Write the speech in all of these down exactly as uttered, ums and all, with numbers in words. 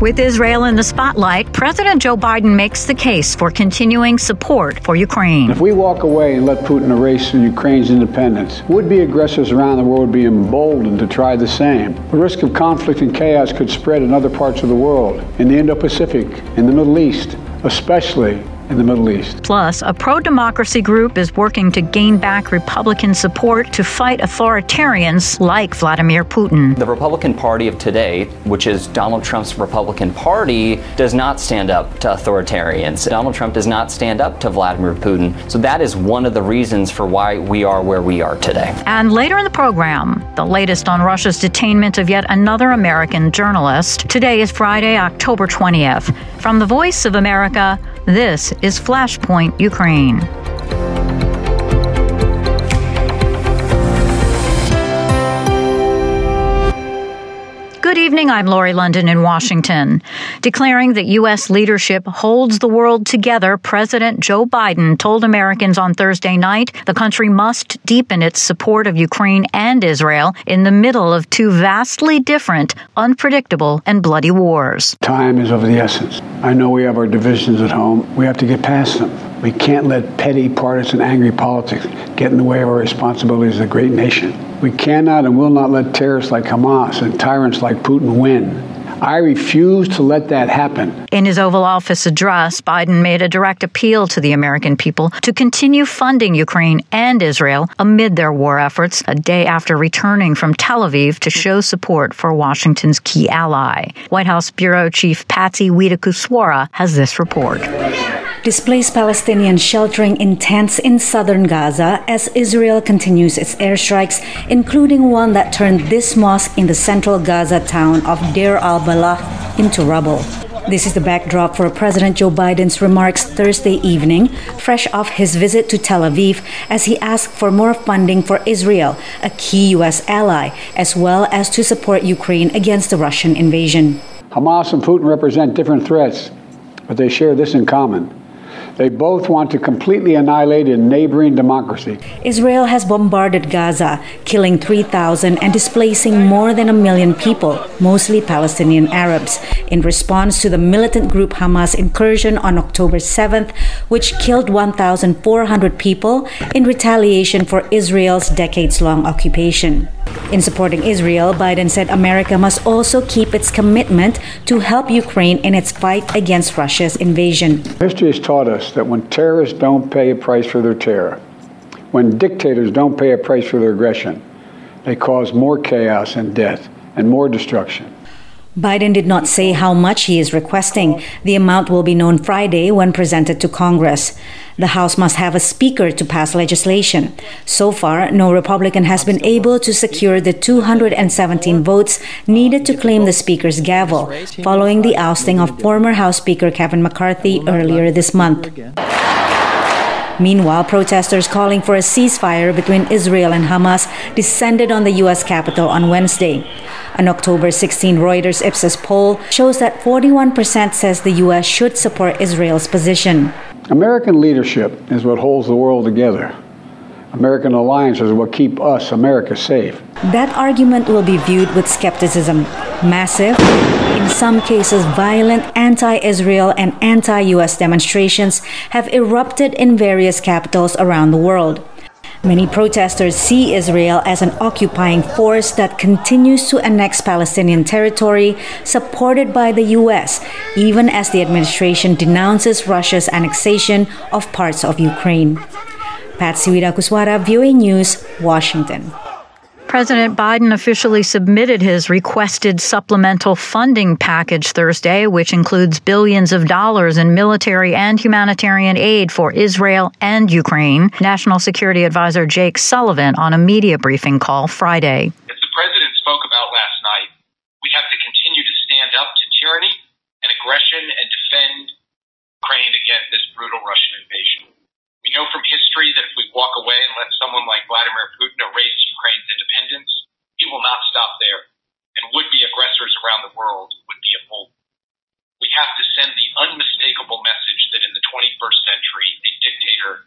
With Israel in the spotlight, President Joe Biden makes the case for continuing support for Ukraine. If we walk away and let Putin erase Ukraine's independence, would-be aggressors around the world would be emboldened to try the same. The risk of conflict and chaos could spread in other parts of the world, in the Indo-Pacific, in the Middle East, especially in the Middle East. Plus, a pro-democracy group is working to gain back Republican support to fight authoritarians like Vladimir Putin. The Republican Party of today, which is Donald Trump's Republican Party, does not stand up to authoritarians. Donald Trump does not stand up to Vladimir Putin. So that is one of the reasons for why we are where we are today. And later in the program, the latest on Russia's detainment of yet another American journalist. Today is Friday, October twentieth. From the Voice of America, this is Flashpoint Ukraine. Good evening, I'm Lori London in Washington. Declaring that U S leadership holds the world together, President Joe Biden told Americans on Thursday night the country must deepen its support of Ukraine and Israel in the middle of two vastly different, unpredictable, and bloody wars. Time is of the essence. I know we have our divisions at home. We have to get past them. We can't let petty, partisan, angry politics get in the way of our responsibilities as a great nation. We cannot and will not let terrorists like Hamas and tyrants like Putin win. I refuse to let that happen. In his Oval Office address, Biden made a direct appeal to the American people to continue funding Ukraine and Israel amid their war efforts, a day after returning from Tel Aviv to show support for Washington's key ally. White House Bureau Chief Patsy Widakuswara has this report. Displaced Palestinians sheltering in tents in southern Gaza as Israel continues its airstrikes, including one that turned this mosque in the central Gaza town of Deir al-Balah into rubble. This is the backdrop for President Joe Biden's remarks Thursday evening, fresh off his visit to Tel Aviv, as he asked for more funding for Israel, a key U S ally, as well as to support Ukraine against the Russian invasion. Hamas and Putin represent different threats, but they share this in common. They both want to completely annihilate a neighboring democracy. Israel has bombarded Gaza, killing three thousand and displacing more than a million people, mostly Palestinian Arabs, in response to the militant group Hamas incursion on October seventh, which killed one thousand four hundred people in retaliation for Israel's decades-long occupation. In supporting Israel, Biden said America must also keep its commitment to help Ukraine in its fight against Russia's invasion. History has taught us that when terrorists don't pay a price for their terror, when dictators don't pay a price for their aggression, they cause more chaos and death and more destruction. Biden did not say how much he is requesting. The amount will be known Friday when presented to Congress. The House must have a speaker to pass legislation. So far, no Republican has been able to secure the two hundred seventeen votes needed to claim the speaker's gavel, following the ousting of former House Speaker Kevin McCarthy earlier this month. Meanwhile, protesters calling for a ceasefire between Israel and Hamas descended on the U S Capitol on Wednesday. An October sixteenth Reuters Ipsos poll shows that forty-one percent says the U S should support Israel's position. American leadership is what holds the world together. American alliances are what keep us, America, safe. That argument will be viewed with skepticism. Massive, in some cases violent anti-Israel and anti-U S demonstrations have erupted in various capitals around the world. Many protesters see Israel as an occupying force that continues to annex Palestinian territory supported by the U S, even as the administration denounces Russia's annexation of parts of Ukraine. Patsy Widakuswara, V O A News, Washington. President Biden officially submitted his requested supplemental funding package Thursday, which includes billions of dollars in military and humanitarian aid for Israel and Ukraine. National Security Advisor Jake Sullivan on a media briefing call Friday. As the president spoke about last night, we have to continue to stand up to tyranny and aggression and defend Ukraine against this brutal Russian invasion. We know from history that if we walk away and let someone like Vladimir Putin erase Ukraine's independence, he will not stop there, and would-be aggressors around the world would be emboldened. We have to send the unmistakable message that in the twenty-first century, a dictator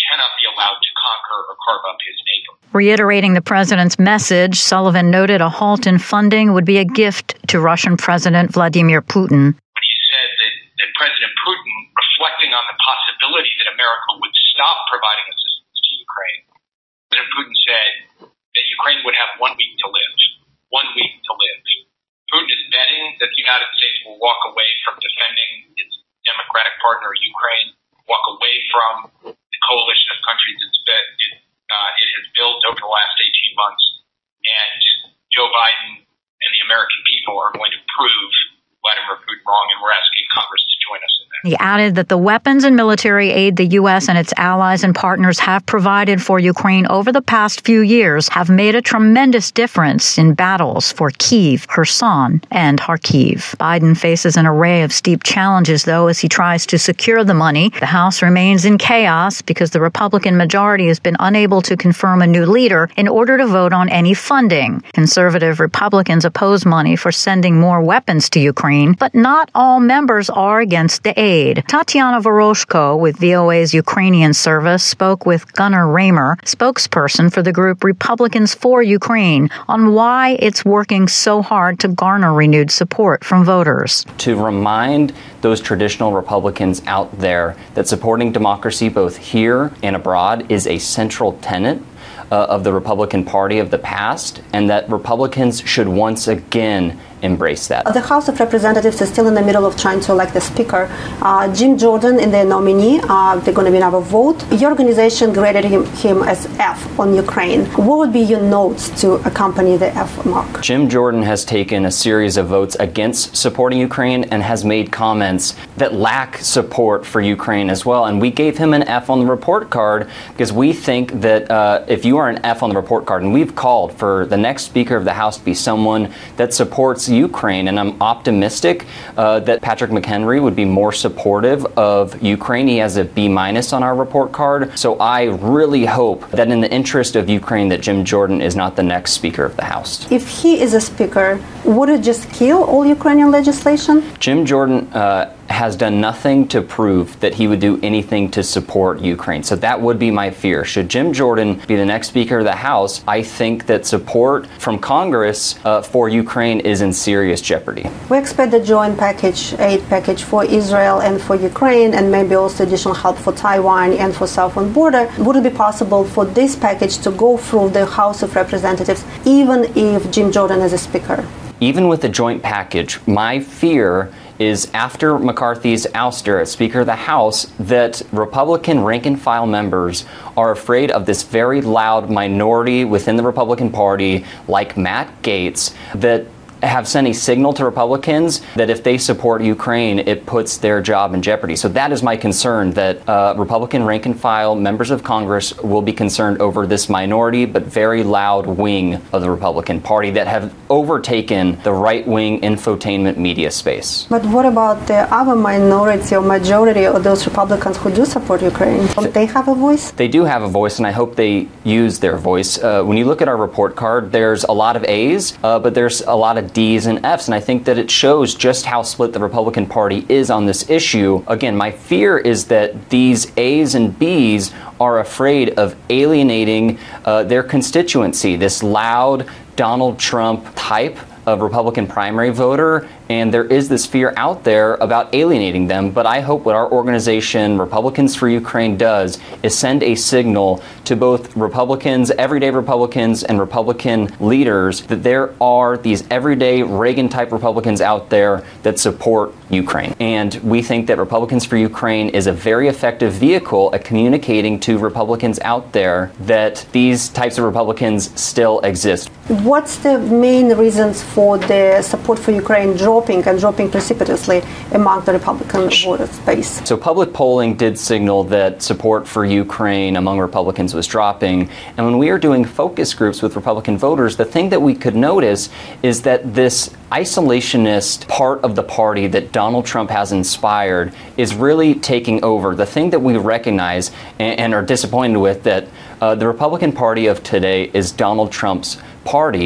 cannot be allowed to conquer or carve up his neighbor. Reiterating the president's message, Sullivan noted a halt in funding would be a gift to Russian President Vladimir Putin. When he said that, that President Putin, reflecting on the possibility that America would stop providing assistance to Ukraine, President Putin said that Ukraine would have one week to live. One week to live. Putin is betting that the United States will walk away from defending its democratic partner, Ukraine, walk away from the coalition of countries it's been, it, uh, it has built over the last eighteen months. And Joe Biden and the American people are going to prove Vladimir Putin wrong, and we're asking Congress to join us in that. He added that the weapons and military aid the U S and its allies and partners have provided for Ukraine over the past few years have made a tremendous difference in battles for Kyiv, Kherson, and Kharkiv. Biden faces an array of steep challenges, though, as he tries to secure the money. The House remains in chaos because the Republican majority has been unable to confirm a new leader in order to vote on any funding. Conservative Republicans oppose money for sending more weapons to Ukraine, but not all members are against the aid. Tatiana Voroshko with V O A's Ukrainian service spoke with Gunnar Raymer, spokesperson for the group Republicans for Ukraine, on why it's working so hard to garner renewed support from voters. To remind those traditional Republicans out there that supporting democracy both here and abroad is a central tenet uh, of the Republican Party of the past, and that Republicans should once again embrace that. The House of Representatives is still in the middle of trying to elect the Speaker. Uh, Jim Jordan in their nominee, uh, they're going to be another vote. Your organization graded him, him as F on Ukraine. What would be your notes to accompany the F mark? Jim Jordan has taken a series of votes against supporting Ukraine and has made comments that lack support for Ukraine as well. And we gave him an F on the report card because we think that uh, if you are an F on the report card, and we've called for the next Speaker of the House to be someone that supports Ukraine, and I'm optimistic uh, that Patrick McHenry would be more supportive of Ukraine. He has a B minus on our report card, so I really hope that in the interest of Ukraine that Jim Jordan is not the next Speaker of the House. If he is a Speaker, would it just kill all Ukrainian legislation? Jim Jordan uh, has done nothing to prove that he would do anything to support Ukraine. So that would be my fear. Should Jim Jordan be the next Speaker of the House, I think that support from Congress uh, for Ukraine is in serious jeopardy. We expect the joint package, aid package for Israel and for Ukraine, and maybe also additional help for Taiwan and for southern border. Would it be possible for this package to go through the House of Representatives, even if Jim Jordan is a Speaker? Even with the joint package, my fear is after McCarthy's ouster as Speaker of the House, that Republican rank-and-file members are afraid of this very loud minority within the Republican Party, like Matt Gaetz, that have sent a signal to Republicans that if they support Ukraine, it puts their job in jeopardy. So that is my concern, that uh, Republican rank-and-file members of Congress will be concerned over this minority but very loud wing of the Republican Party that have overtaken the right-wing infotainment media space. But what about the other minority or majority of those Republicans who do support Ukraine? Don't they have a voice? They do have a voice, and I hope they use their voice. Uh, when you look at our report card, there's a lot of A's, uh, but there's a lot of D's and F's, and I think that it shows just how split the Republican Party is on this issue. Again, my fear is that these A's and B's are afraid of alienating uh, their constituency, this loud Donald Trump type of Republican primary voter, and there is this fear out there about alienating them. But I hope what our organization, Republicans for Ukraine, does is send a signal to both Republicans, everyday Republicans, and Republican leaders that there are these everyday Reagan-type Republicans out there that support Ukraine. And we think that Republicans for Ukraine is a very effective vehicle at communicating to Republicans out there that these types of Republicans still exist. What's the main reasons for the support for Ukraine dropping and dropping precipitously among the Republican voter base? So public polling did signal that support for Ukraine among Republicans was dropping. And when we are doing focus groups with Republican voters, the thing that we could notice is that this isolationist part of the party that Donald Trump has inspired is really taking over. The thing that we recognize and, and are disappointed with, that uh, the Republican Party of today is Donald Trump's party,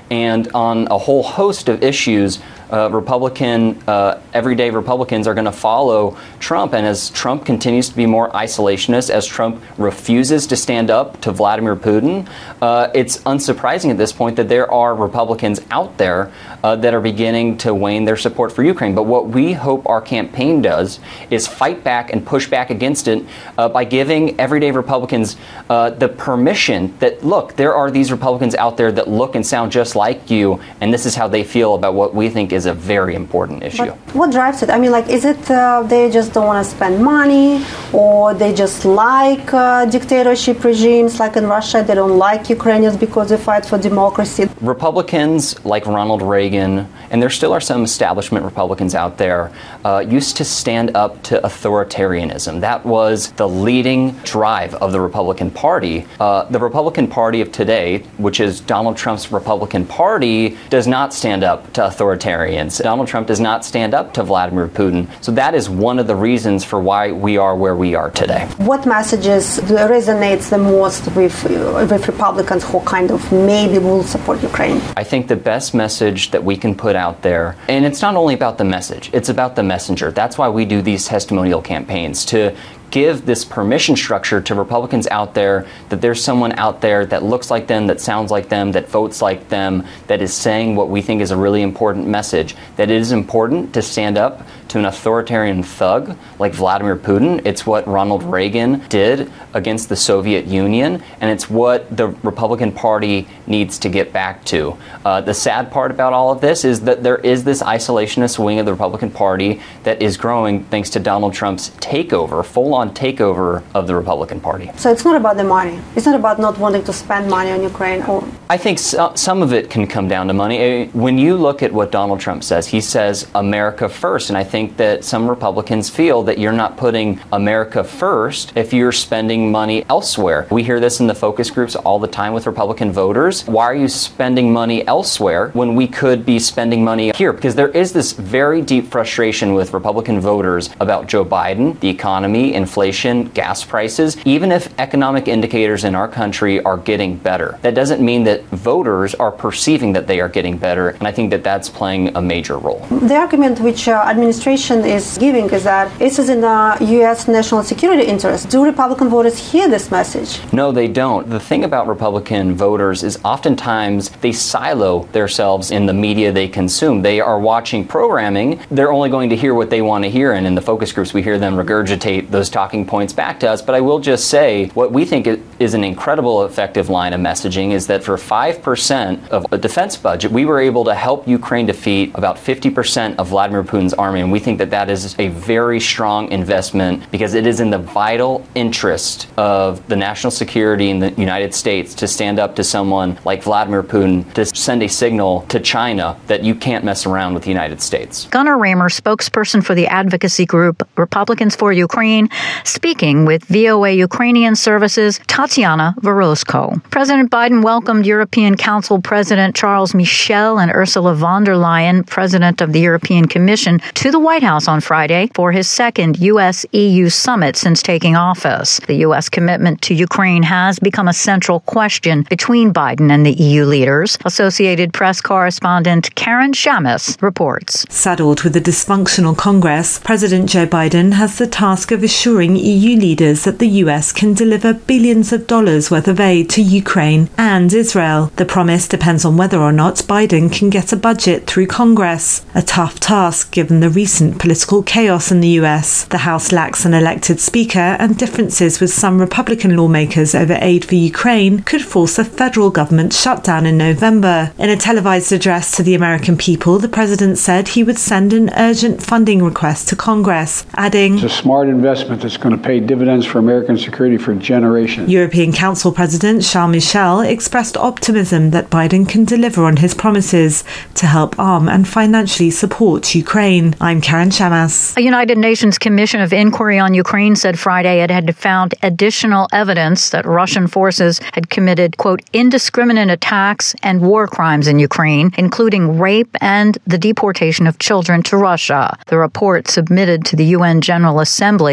And on a whole host of issues, Uh, Republican, uh, everyday Republicans are going to follow Trump. And as Trump continues to be more isolationist, as Trump refuses to stand up to Vladimir Putin, uh, it's unsurprising at this point that there are Republicans out there uh, that are beginning to wane their support for Ukraine. But what we hope our campaign does is fight back and push back against it uh, by giving everyday Republicans uh, the permission that, look, there are these Republicans out there that look and sound just like you, and this is how they feel about what we think is is a very important issue. But what drives it? I mean, like, is it uh, they just don't want to spend money, or they just like uh, dictatorship regimes like in Russia? They don't like Ukrainians because they fight for democracy. Republicans like Ronald Reagan, and there still are some establishment Republicans out there, uh, used to stand up to authoritarianism. That was the leading drive of the Republican Party. Uh, the Republican Party of today, which is Donald Trump's Republican Party, does not stand up to authoritarianism. Donald Trump does not stand up to Vladimir Putin. So that is one of the reasons for why we are where we are today. What messages resonates the most with, with Republicans who kind of maybe will support Ukraine? I think the best message that we can put out there, and it's not only about the message, it's about the messenger. That's why we do these testimonial campaigns, to give this permission structure to Republicans out there that there's someone out there that looks like them, that sounds like them, that votes like them, that is saying what we think is a really important message, that it is important to stand up to an authoritarian thug like Vladimir Putin. It's what Ronald Reagan did against the Soviet Union, and it's what the Republican Party needs to get back to. Uh, the sad part about all of this is that there is this isolationist wing of the Republican Party that is growing thanks to Donald Trump's takeover, full-on takeover of the Republican Party. So it's not about the money. It's not about not wanting to spend money on Ukraine. Or I think so, some of it can come down to money. When you look at what Donald Trump says, he says America first, and I think that some Republicans feel that you're not putting America first if you're spending money elsewhere. We hear this in the focus groups all the time with Republican voters. Why are you spending money elsewhere when we could be spending money here? Because there is this very deep frustration with Republican voters about Joe Biden, the economy, inflation, gas prices. Even if economic indicators in our country are getting better, that doesn't mean that voters are perceiving that they are getting better, and I think that that's playing a major role. The argument which uh, administration is giving is that this is in the U S national security interest. Do Republican voters hear this message? No, they don't. The thing about Republican voters is oftentimes they silo themselves in the media they consume. They are watching programming. They're only going to hear what they want to hear, and in the focus groups we hear them regurgitate those talking points back to us. But I will just say what we think is an incredible effective line of messaging is that for five percent of the defense budget, we were able to help Ukraine defeat about fifty percent of Vladimir Putin's army, and we think that that is a very strong investment because it is in the vital interest of the national security in the United States to stand up to someone like Vladimir Putin, to send a signal to China that you can't mess around with the United States. Gunnar Raymer, spokesperson for the advocacy group Republicans for Ukraine, speaking with V O A Ukrainian Services' Tatiana Vorozko. President Biden welcomed European Council President Charles Michel and Ursula von der Leyen, President of the European Commission, to the White House on Friday for his second U S E U summit since taking office. The U S commitment to Ukraine has become a central question between Biden and the E U leaders. Associated Press correspondent Karen Shamis reports. Saddled with a dysfunctional Congress, President Joe Biden has the task of assuring E U leaders that the U S can deliver billions of dollars worth of aid to Ukraine and Israel. The promise depends on whether or not Biden can get a budget through Congress, a tough task given the recent political chaos in the U S. The House lacks an elected speaker, and differences with some Republican lawmakers over aid for Ukraine could force a federal government shutdown in November. In a televised address to the American people, the president said he would send an urgent funding request to Congress, adding, "It's a smart investment that's going to pay dividends for American security for generations." European Council President Charles Michel expressed optimism that Biden can deliver on his promises to help arm and financially support Ukraine. I'm Karen Shamas. A United Nations Commission of Inquiry on Ukraine said Friday it had found additional evidence that Russian forces had committed, quote, indiscriminate attacks and war crimes in Ukraine, including rape and the deportation of children to Russia. The report submitted to the U N General Assembly listed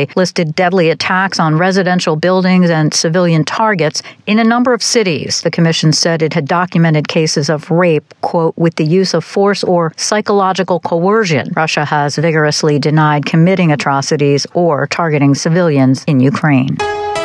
reported deadly attacks on residential buildings and civilian targets in a number of cities. The commission said it had documented cases of rape, quote, with the use of force or psychological coercion. Russia has vigorously denied committing atrocities or targeting civilians in Ukraine.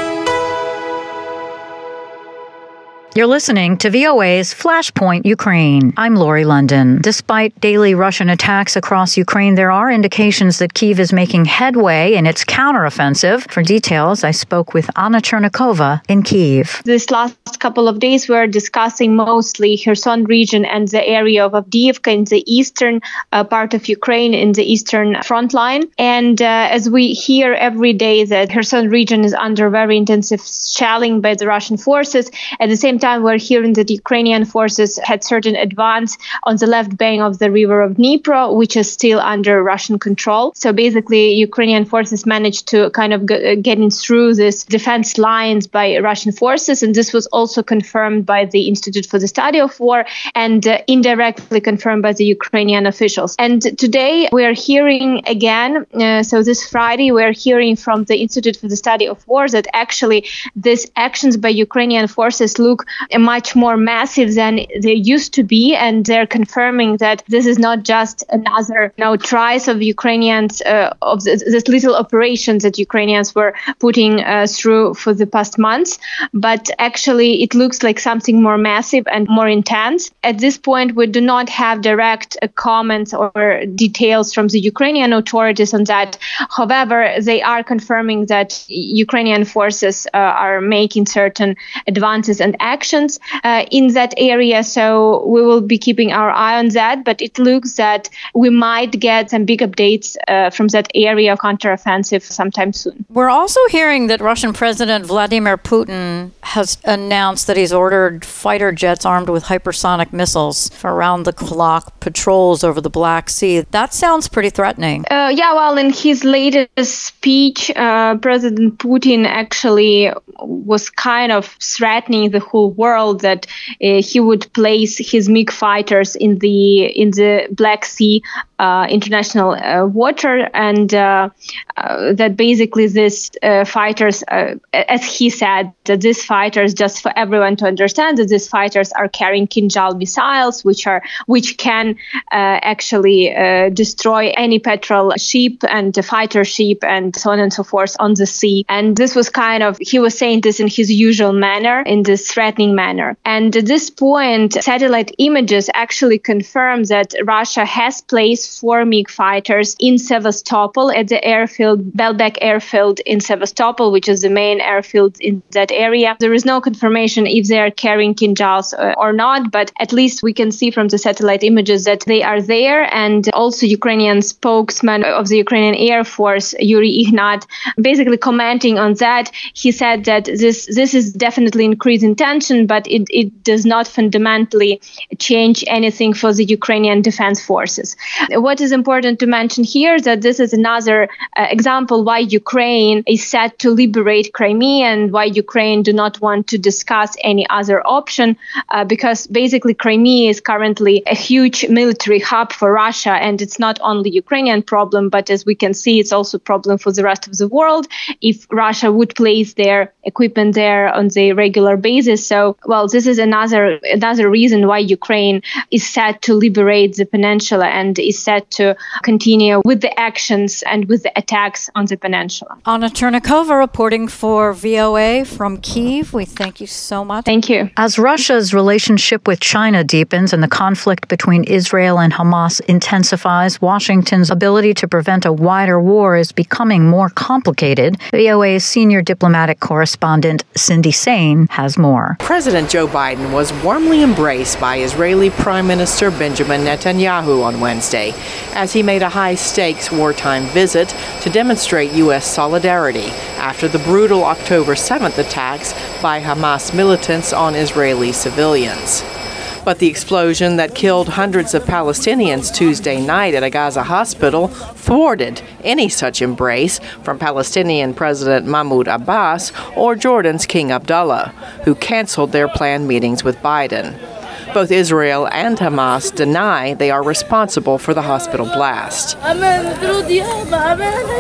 You're listening to V O A's Flashpoint Ukraine. I'm Lori London. Despite daily Russian attacks across Ukraine, there are indications that Kyiv is making headway in its counteroffensive. For details, I spoke with Anna Chernikova in Kyiv. This last couple of days, we're discussing mostly Kherson region and the area of Avdiivka in the eastern uh, part of Ukraine, in the eastern front line. And uh, as we hear every day that Kherson region is under very intensive shelling by the Russian forces, at the same time, we're hearing that Ukrainian forces had certain advance on the left bank of the river of Dnipro, which is still under Russian control. So basically, Ukrainian forces managed to kind of get in through this defense lines by Russian forces. And this was also confirmed by the Institute for the Study of War and uh, indirectly confirmed by the Ukrainian officials. And today we are hearing again, uh, so this Friday, we are hearing from the Institute for the Study of War that actually these actions by Ukrainian forces look much more massive than they used to be, and they're confirming that this is not just another, you know, tries of Ukrainians uh, of this, this little operations that Ukrainians were putting uh, through for the past months, but actually it looks like something more massive and more intense. At this point, we do not have direct uh, comments or details from the Ukrainian authorities on that. However, they are confirming that Ukrainian forces uh, are making certain advances and actions uh, in that area. So we will be keeping our eye on that. But it looks that we might get some big updates uh, from that area of counteroffensive sometime soon. We're also hearing that Russian President Vladimir Putin has announced that he's ordered fighter jets armed with hypersonic missiles for around-the-clock patrols over the Black Sea. That sounds pretty threatening. Uh, yeah, well, in his latest speech, uh, President Putin actually was kind of threatening the whole world that uh, he would place his MiG fighters in the in the Black Sea uh, international uh, water, and uh, uh, that basically these uh, fighters, uh, as he said, that these fighters, just for everyone to understand, that these fighters are carrying Kinzhal missiles, which are which can uh, actually uh, destroy any petrol ship and fighter ship and so on and so forth on the sea. And this was kind of, he was saying this in his usual manner, in this threatening manner. And at this point, satellite images actually confirm that Russia has placed four MiG fighters in Sevastopol at the airfield, Belbek airfield in Sevastopol, which is the main airfield in that area. There is no confirmation if they are carrying Kinzhals or not, but at least we can see from the satellite images that they are there. And also Ukrainian spokesman of the Ukrainian Air Force, Yuri Ignat, basically commenting on that, he said that this this is definitely increasing tension, but it, it does not fundamentally change anything for the Ukrainian defense forces. What is important to mention here is that this is another uh, example why Ukraine is set to liberate Crimea and why Ukraine do not want to discuss any other option, uh, because basically Crimea is currently a huge military hub for Russia, and it's not only Ukrainian problem, but as we can see, it's also a problem for the rest of the world if Russia would place their equipment there on the regular basis. So, well, this is another another reason why Ukraine is set to liberate the peninsula and is set to continue with the actions and with the attacks on the peninsula. Anna Chernikova reporting for V O A from Kyiv. We thank you so much. Thank you. As Russia's relationship with China deepens and the conflict between Israel and Hamas intensifies, Washington's ability to prevent a wider war is becoming more complicated. V O A's senior diplomatic correspondent Cindy Sain has more. President Joe Biden was warmly embraced by Israeli Prime Minister Benjamin Netanyahu on Wednesday as he made a high-stakes wartime visit to demonstrate U S solidarity after the brutal October seventh attacks by Hamas militants on Israeli civilians. But the explosion that killed hundreds of Palestinians Tuesday night at a Gaza hospital thwarted any such embrace from Palestinian President Mahmoud Abbas or Jordan's King Abdullah, who canceled their planned meetings with Biden. Both Israel and Hamas deny they are responsible for the hospital blast.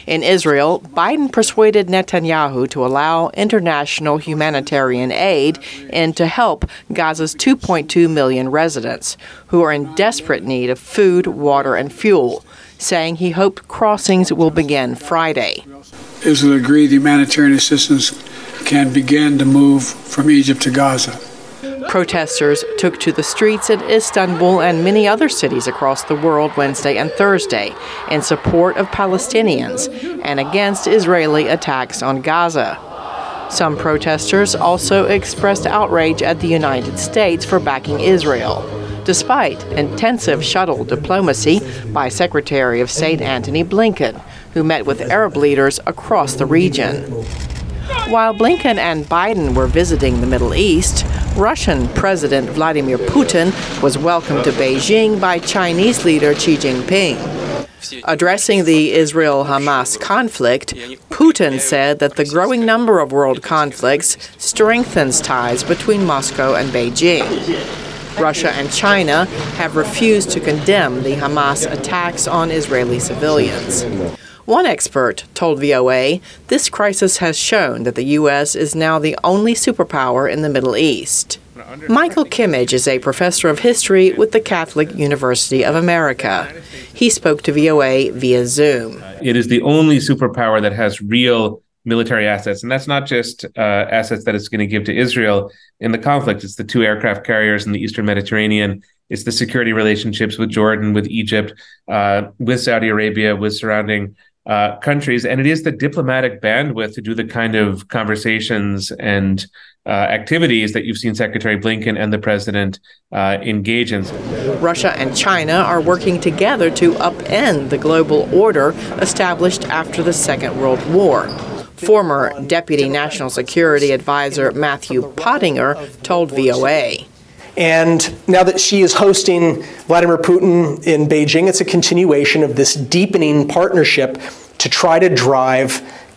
In Israel, Biden persuaded Netanyahu to allow international humanitarian aid and to help Gaza's two point two million residents, who are in desperate need of food, water, and fuel, saying he hoped crossings will begin Friday. It was agreed humanitarian assistance can begin to move from Egypt to Gaza. Protesters took to the streets in Istanbul and many other cities across the world Wednesday and Thursday in support of Palestinians and against Israeli attacks on Gaza. Some protesters also expressed outrage at the United States for backing Israel, despite intensive shuttle diplomacy by Secretary of State Antony Blinken, who met with Arab leaders across the region. While Blinken and Biden were visiting the Middle East, Russian President Vladimir Putin was welcomed to Beijing by Chinese leader Xi Jinping. Addressing the Israel-Hamas conflict, Putin said that the growing number of world conflicts strengthens ties between Moscow and Beijing. Russia and China have refused to condemn the Hamas attacks on Israeli civilians. One expert told V O A this crisis has shown that the U S is now the only superpower in the Middle East. Michael Kimmage is a professor of history with the Catholic University of America. He spoke to V O A via Zoom. It is the only superpower that has real military assets, and that's not just uh, assets that it's going to give to Israel in the conflict. It's the two aircraft carriers in the Eastern Mediterranean. It's the security relationships with Jordan, with Egypt, uh, with Saudi Arabia, with surrounding Uh, countries, and it is the diplomatic bandwidth to do the kind of conversations and uh, activities that you've seen Secretary Blinken and the president uh, engage in. Russia and China are working together to upend the global order established after the Second World War. Former Deputy National Security Advisor Matthew Pottinger told V O A. And now that she is hosting Vladimir Putin in Beijing, it's a continuation of this deepening partnership to try to drive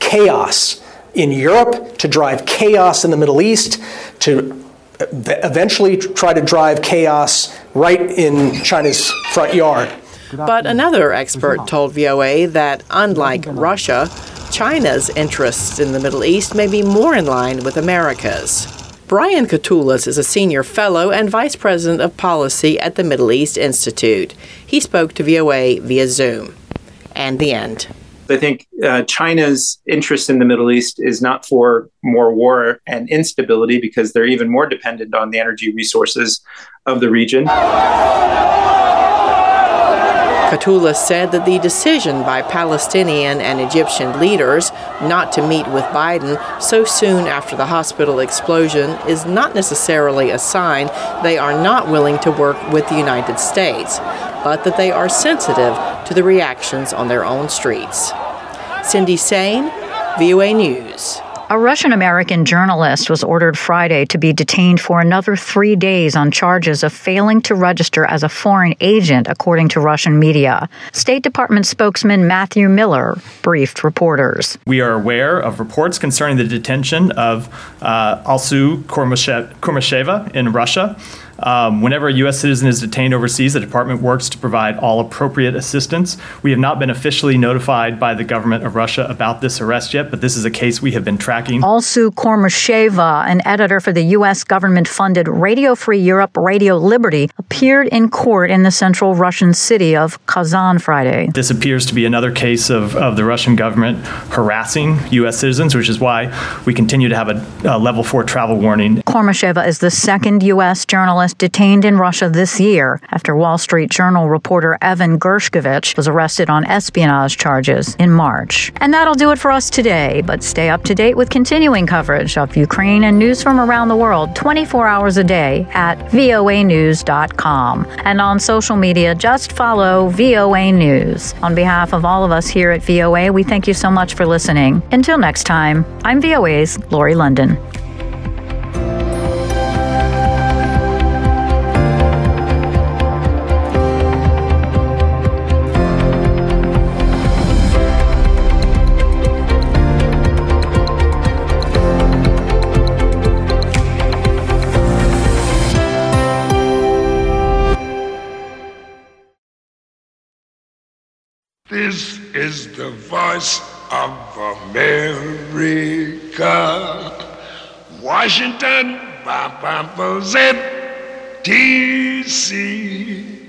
chaos in Europe, to drive chaos in the Middle East, to eventually try to drive chaos right in China's front yard. But another expert told V O A that, unlike Russia, China's interests in the Middle East may be more in line with America's. Brian Katulis is a senior fellow and vice president of policy at the Middle East Institute. He spoke to V O A via Zoom. And the end. I think uh, China's interest in the Middle East is not for more war and instability, because they're even more dependent on the energy resources of the region. Katulis said that the decision by Palestinian and Egyptian leaders not to meet with Biden so soon after the hospital explosion is not necessarily a sign they are not willing to work with the United States, but that they are sensitive to the reactions on their own streets. Cindy Sain, V O A News. A Russian-American journalist was ordered Friday to be detained for another three days on charges of failing to register as a foreign agent, according to Russian media. State Department spokesman Matthew Miller briefed reporters. We are aware of reports concerning the detention of uh, Alsu Kurmasheva in Russia. Um, whenever a U S citizen is detained overseas, the department works to provide all appropriate assistance. We have not been officially notified by the government of Russia about this arrest yet, but this is a case we have been tracking. Alsu Kurmasheva, an editor for the U S government-funded Radio Free Europe, Radio Liberty, appeared in court in the central Russian city of Kazan Friday. This appears to be another case of, of the Russian government harassing U S citizens, which is why we continue to have a, a level four travel warning. Kurmasheva is the second U S journalist detained in Russia this year after Wall Street Journal reporter Evan Gershkovich was arrested on espionage charges in March. And that'll do it for us today, but stay up to date with continuing coverage of Ukraine and news from around the world twenty-four hours a day at V O A news dot com. And on social media, just follow V O A News. On behalf of all of us here at V O A, we thank you so much for listening. Until next time, I'm V O A's Lori London. This is the voice of America. Washington, D C